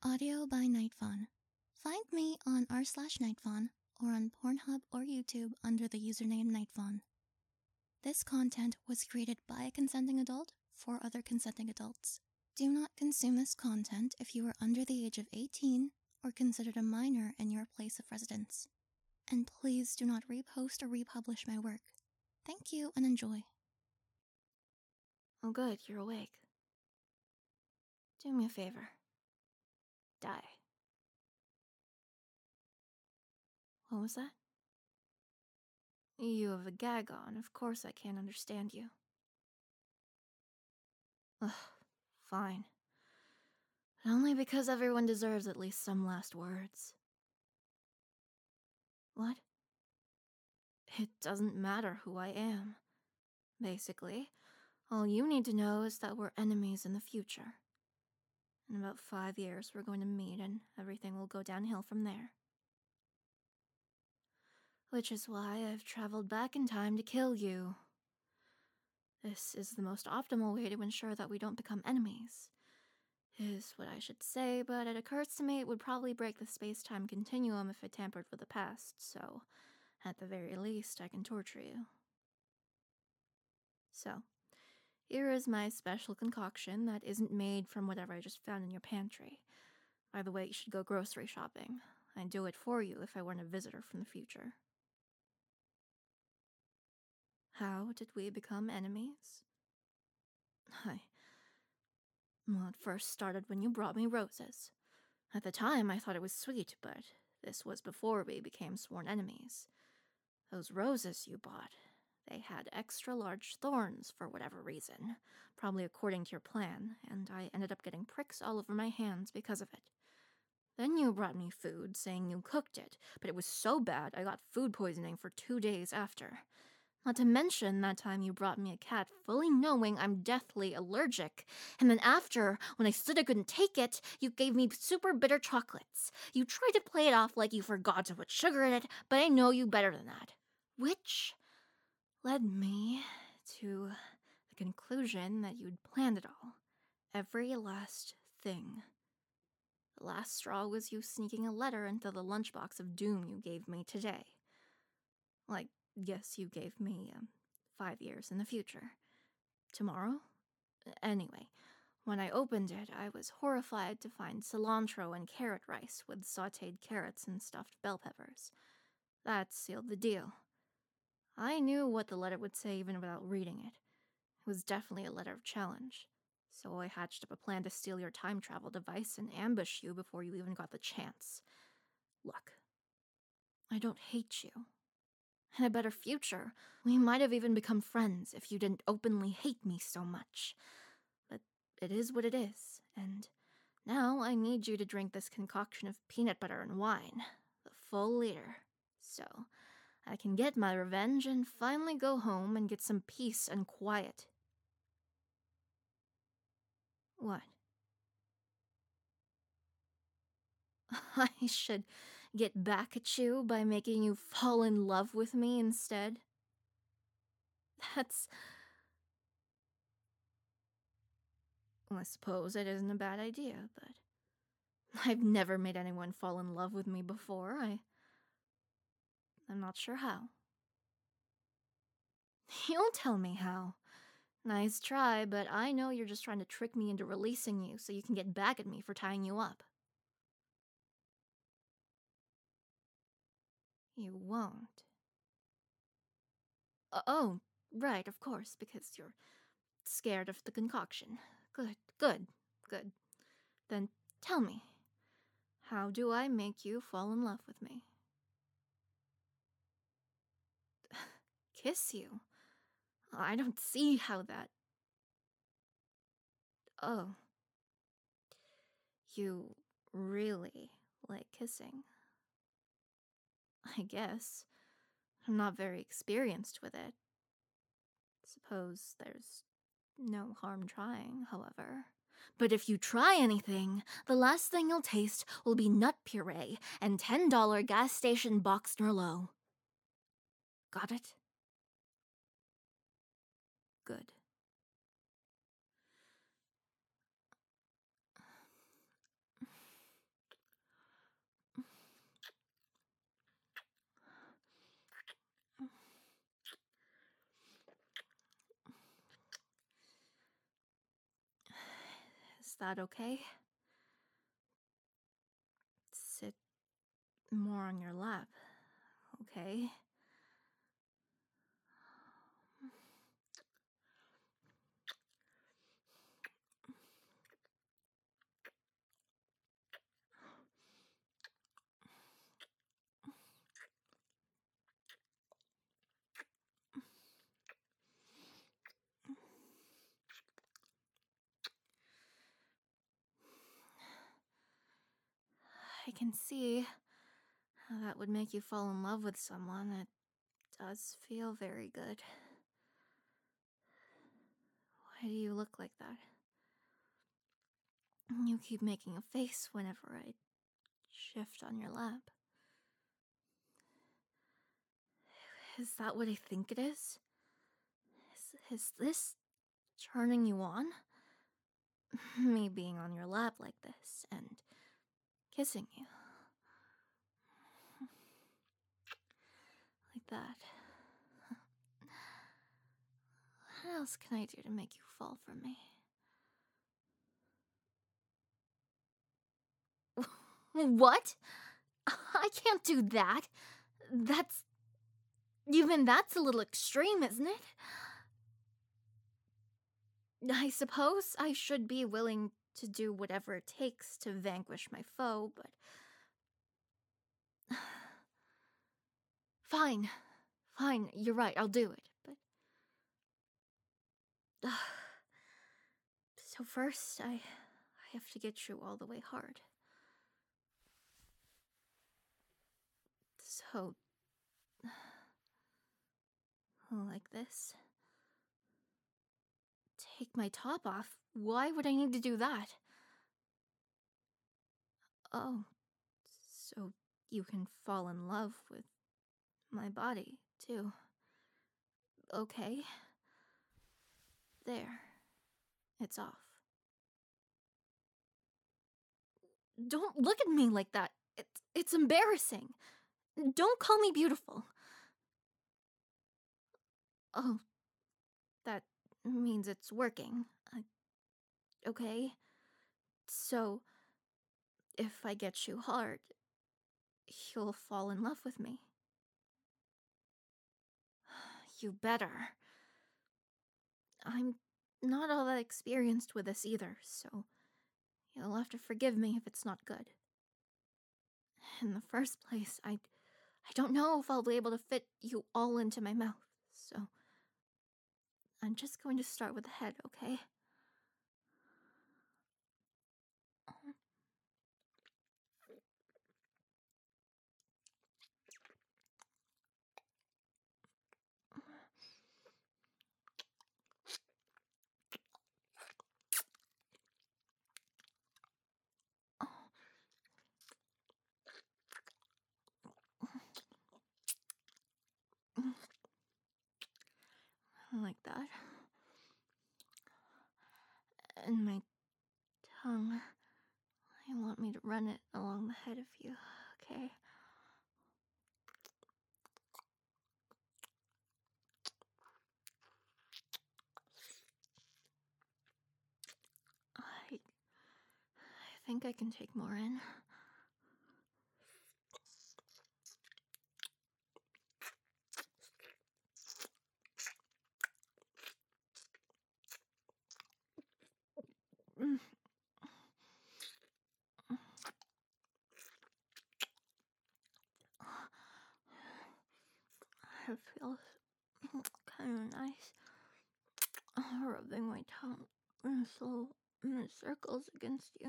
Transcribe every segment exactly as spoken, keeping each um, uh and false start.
Audio by Nightfawn. Find me on r slash Nightfawn or on Pornhub or YouTube under the username Nightfawn. This content was created by a consenting adult for other consenting adults. Do not consume this content if you are under the age of eighteen or considered a minor in your place of residence. And please do not repost or republish my work. Thank you and enjoy. Oh good, you're awake. Do me a favor. Die. What was that? You have a gag on, of course I can't understand you. Ugh, fine. But only because everyone deserves at least some last words. What? It doesn't matter who I am. Basically, all you need to know is that we're enemies in the future. In about five years, we're going to meet and everything will go downhill from there. Which is why I've traveled back in time to kill you. This is the most optimal way to ensure that we don't become enemies. Is what I should say, but it occurs to me it would probably break the space-time continuum if it tampered with the past, so at the very least I can torture you. So, here is my special concoction that isn't made from whatever I just found in your pantry. By the way, you should go grocery shopping. I'd do it for you if I weren't a visitor from the future. How did we become enemies? I... Well, it first started when you brought me roses. At the time, I thought it was sweet, but this was before we became sworn enemies. Those roses you bought, they had extra large thorns for whatever reason, probably according to your plan, and I ended up getting pricks all over my hands because of it. Then you brought me food, saying you cooked it, but it was so bad I got food poisoning for two days after. Not to mention that time you brought me a cat fully knowing I'm deathly allergic. And then after, when I said I couldn't take it, you gave me super bitter chocolates. You tried to play it off like you forgot to put sugar in it, but I know you better than that. Which led me to the conclusion that you'd planned it all. Every last thing. The last straw was you sneaking a letter into the lunchbox of doom you gave me today. Like, yes, you gave me um, five years in the future. Tomorrow? Anyway, when I opened it, I was horrified to find cilantro and carrot rice with sautéed carrots and stuffed bell peppers. That sealed the deal. I knew what the letter would say even without reading it. It was definitely a letter of challenge. So I hatched up a plan to steal your time travel device and ambush you before you even got the chance. Look, I don't hate you. In a better future, we might have even become friends if you didn't openly hate me so much. But it is what it is, and now I need you to drink this concoction of peanut butter and wine, the full liter, so I can get my revenge and finally go home and get some peace and quiet. What? I should get back at you by making you fall in love with me instead? That's... Well, I suppose it isn't a bad idea, but I've never made anyone fall in love with me before. I... I'm not sure how. You'll tell me how. Nice try, but I know you're just trying to trick me into releasing you so you can get back at me for tying you up. You won't. Uh, oh, right, of course, because you're scared of the concoction. Good, good, good. Then tell me, how do I make you fall in love with me? Kiss you? I don't see how that... Oh. You really like kissing. I guess. I'm not very experienced with it. Suppose there's no harm trying, however. But if you try anything, the last thing you'll taste will be nut puree and ten dollar gas station boxed Merlot. Got it? Good. that okay? Sit more on your lap, okay? I can see how that would make you fall in love with someone. It does feel very good. Why do you look like that? You keep making a face whenever I shift on your lap. Is that what I think it is? Is, is this turning you on? Me being on your lap like this and kissing you. Like that. What else can I do to make you fall for me? What? I can't do that. That's... Even that's a little extreme, isn't it? I suppose I should be willing to do whatever it takes to vanquish my foe, but... Fine. Fine, you're right, I'll do it, but... So first, I... I have to get you all the way hard. So... Like this. Take my top off? Why would I need to do that? Oh, so you can fall in love with my body, too. Okay. There. It's off. Don't look at me like that. It's, it's embarrassing. Don't call me beautiful. Oh, that means it's working. Uh, okay. So, if I get you hard, you'll fall in love with me. You better. I'm not all that experienced with this either, so you'll have to forgive me if it's not good. In the first place, I, I don't know if I'll be able to fit you all into my mouth, so I'm just going to start with the head, okay? Like that. And my tongue, I want me to run it along the head of you, okay? I, I think I can take more in. Mm. It feels kind of nice, rubbing my tongue in slow in circles against you.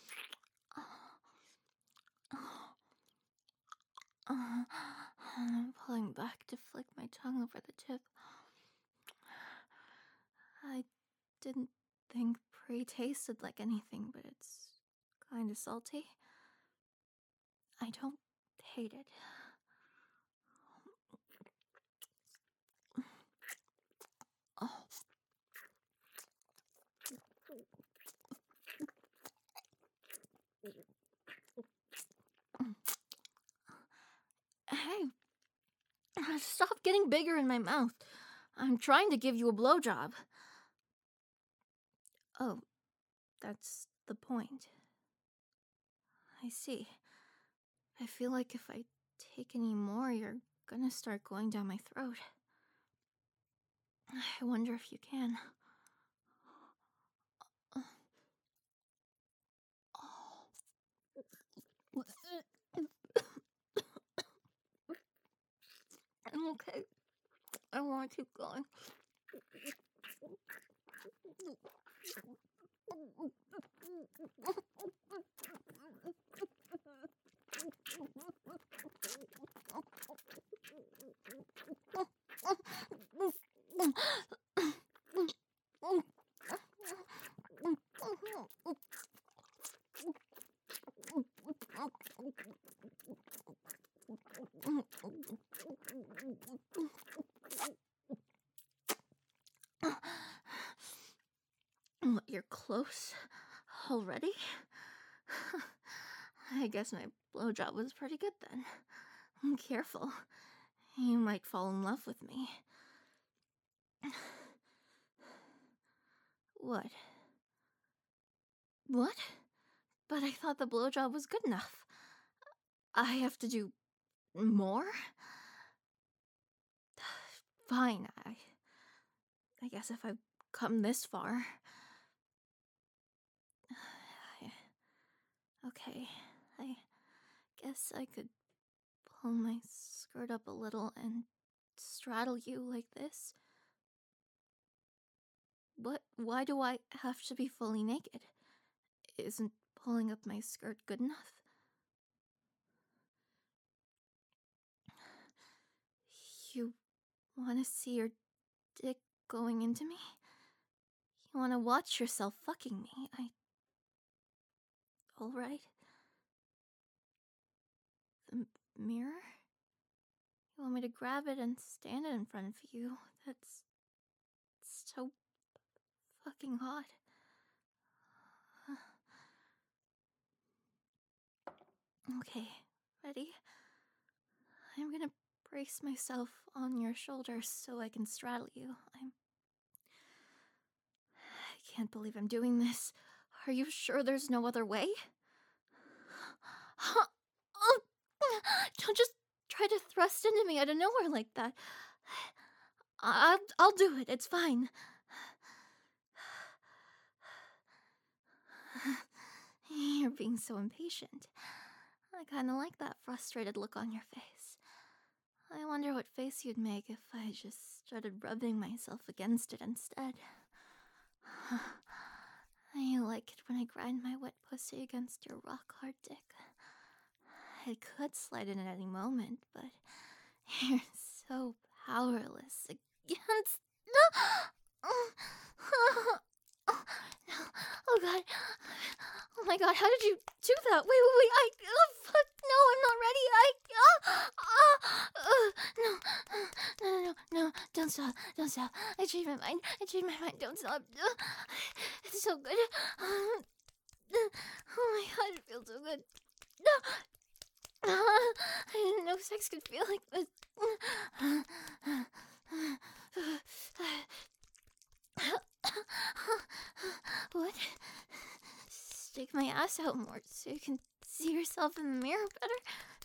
I'm pulling back to flick my tongue over the tip. I didn't think prey tasted like anything, but it's kind of salty. I don't hate it. Oh. Hey, stop getting bigger in my mouth. I'm trying to give you a blowjob. Oh, that's the point. I see. I feel like if I take any more, you're gonna start going down my throat. I wonder if you can. I'm okay. I want to keep going. What, you're close already? I guess my blowjob was pretty good then. Careful. You might fall in love with me. What? What? But I thought the blowjob was good enough. I have to do more? Fine, I... I guess if I've come this far... Okay, I guess I could pull my skirt up a little and straddle you like this. What? Why do I have to be fully naked? Isn't pulling up my skirt good enough? You want to see your dick going into me? You want to watch yourself fucking me? I... Alright. The m mirror? You want me to grab it and stand it in front of you? That's... so... fucking hot. Okay, ready? I'm gonna brace myself on your shoulders so I can straddle you. I'm... I can't believe I'm doing this. Are you sure there's no other way? Don't just try to thrust into me out of nowhere like that. I'll, I'll do it, it's fine. You're being so impatient. I kinda like that frustrated look on your face. I wonder what face you'd make if I just started rubbing myself against it instead. I like it when I grind my wet pussy against your rock-hard dick. I could slide in at any moment, but you're so powerless against... No! Oh god. Oh my god, how did you do that? Wait, wait, wait, I... Oh, fuck, no, I'm not ready. I... Uh, uh, uh, no. No, no, no, don't stop, don't stop. I changed my mind, I changed my mind, don't stop. Uh, it's so good. Uh, oh my god, it feels so good. No. Uh, I didn't know sex could feel like this. What? Stick my ass out more so you can see yourself in the mirror better?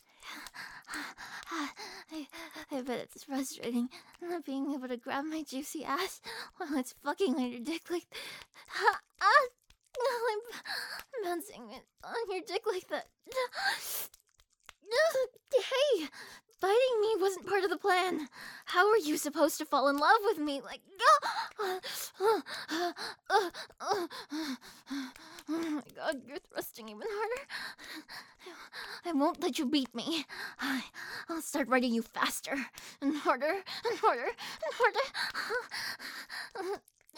I, I bet it's frustrating not being able to grab my juicy ass while it's fucking on your dick like... I'm bouncing on your dick like that. Hey! Biting me wasn't part of the plan. How are you supposed to fall in love with me? Like, oh my god, you're thrusting even harder. I won't let you beat me. I, I'll start riding you faster and harder and harder and harder.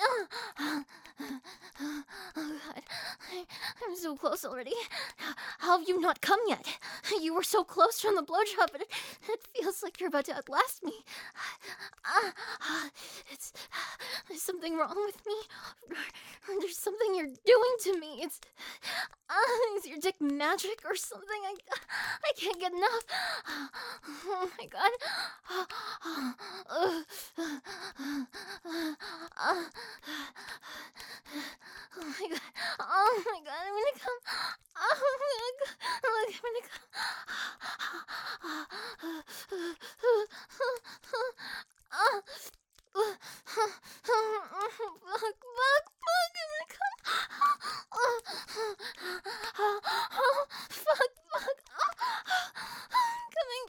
Oh god, I, I'm so close already. How have you not come yet? You were so close from the blowjob, but it, it feels like you're about to outlast me. It's There's something wrong with me. There's something you're doing to me. It's, uh, is your dick magic or something? I, I can't get enough. Oh my god. Oh my god. Oh my god. I'm gonna come. Oh, I'm gonna go. I'm gonna come. Oh. Fuck, fuck, fuck, fuck, I'm gonna come. Oh, fuck, fuck. I'm coming.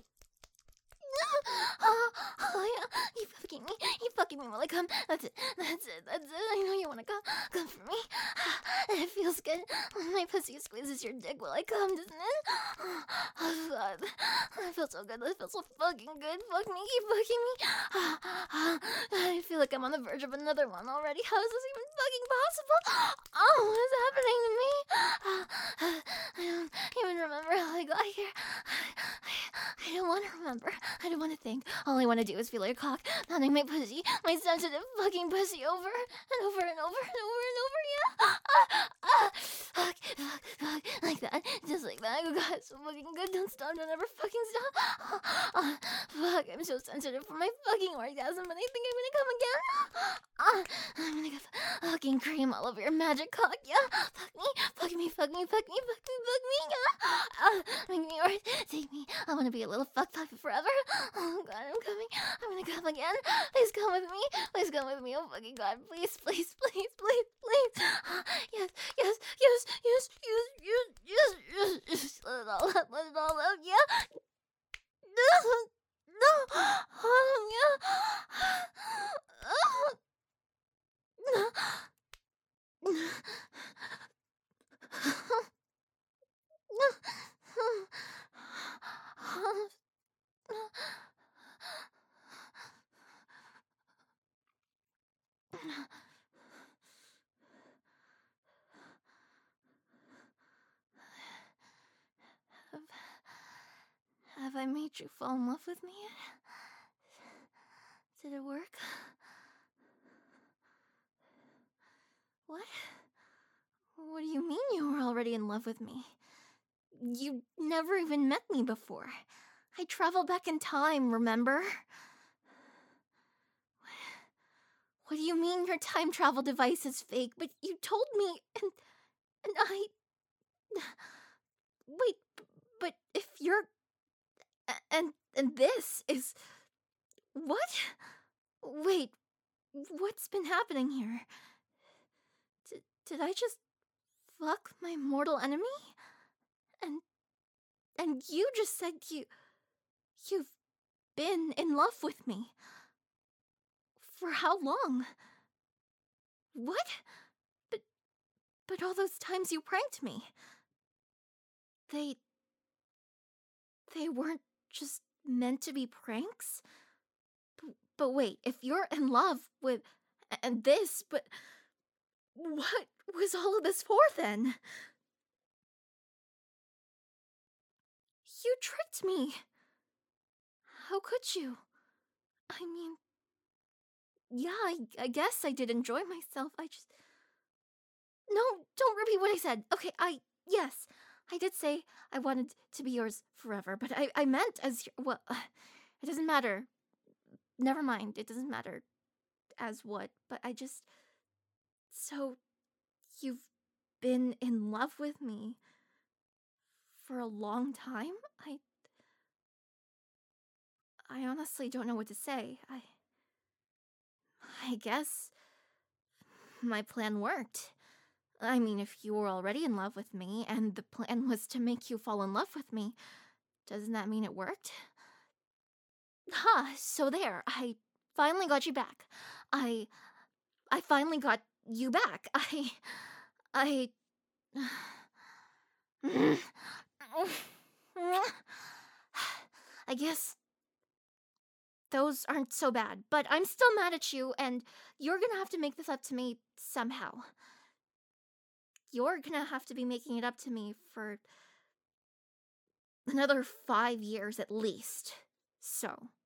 Oh, oh yeah, you fucking me, you fucking me while I come. That's it, that's it, that's it. I know you wanna come, come for me. It feels good when my pussy squeezes your dick while I come, doesn't it? Oh god, that feels so good. That feels so fucking good. Fuck me, keep fucking me. I feel like I'm on the verge of another one already. How is this even fucking possible? Oh, what is happening to me? I don't even remember how I got here. I don't want to remember. I don't want to think. All I want to do is feel your cock pounding my pussy, my sensitive fucking pussy over and over and over and over and over, yeah? Ah, ah, fuck, fuck, fuck, like that, just like that. Oh god, it's so fucking good. Don't stop, don't ever fucking stop. Oh, oh, fuck, I'm so sensitive for my fucking orgasm, and I think I'm gonna come again. Oh, I'm gonna go fucking cream all over your magic cock, yeah? Fuck me, fuck me, fuck me, fuck me, fuck me, fuck me, yeah? Oh, make me right, take me. I wanna be a little fuck puppy forever. Oh god, I'm coming. I'm gonna come again. Please come with me. Please come with me. Oh fucking god, please, please, please, please, please. Yes, yes, yes, yes, yes, yes, yes, yes, yes. Let it all out. Let it all out. Yeah. No, no. Oh yeah. Oh. No. Have, have I made you fall in love with me yet? Did it work? What? What do you mean you were already in love with me? You never even met me before. I traveled back in time, remember? What do you mean your time travel device is fake? But you told me, and and I... Wait, but if you're... And, and this is... What? Wait, what's been happening here? Did, did I just fuck my mortal enemy? And... And you just said you... You've been in love with me. For how long? What? But... But all those times you pranked me... They... They weren't just meant to be pranks? But, but wait, if you're in love with... And this, but... What was all of this for, then? You tricked me. How could you? I mean... Yeah, I, I guess I did enjoy myself. I just... No, don't repeat what I said. Okay, I... Yes, I did say I wanted to be yours forever, but I, I meant as... Well, it doesn't matter. Never mind, it doesn't matter as what, but I just... So, you've been in love with me for a long time? I... I honestly don't know what to say. I... I guess... my plan worked. I mean, if you were already in love with me, and the plan was to make you fall in love with me, doesn't that mean it worked? Ha, huh, so there, I finally got you back. I... I finally got you back. I... I... I guess... those aren't so bad, but I'm still mad at you, and you're gonna have to make this up to me somehow. You're gonna have to be making it up to me for another five years at least. So...